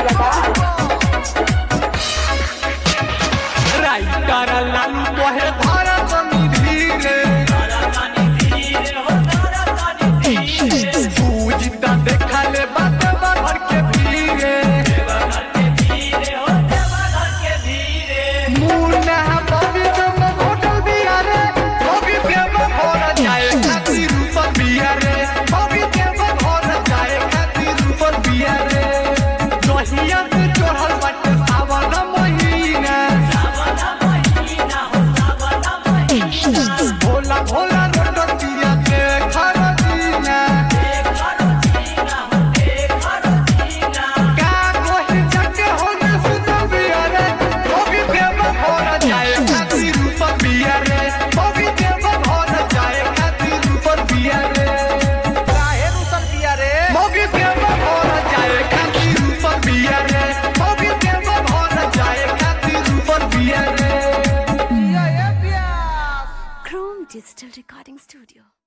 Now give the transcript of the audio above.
Writer Lalu तोहे धारा तनी धीरे पूजिता देखा ले बात भर के धीरे मुन्ना बबी तुम होटल दिया रे बबी के भर जाए खातिर ऊपर बिया रे बबी के भर जाए खातिर ऊपर बिया रे जहिया से चढ़ल बाटे सावन महीना भोला भोला रोटिया के खरदीना का कोई जके होने सुतल बिया रे बबी के भर जाए खातिर ऊपर बिया रे बबी के भर जाए खातिर ऊपर बिया रे काहे रुसल बिया रे बबी के भर जाए खातिर ऊपर बिया रे बबी के भर जाए खातिर ऊपर बिया रे Chrome Digital Recording Studio.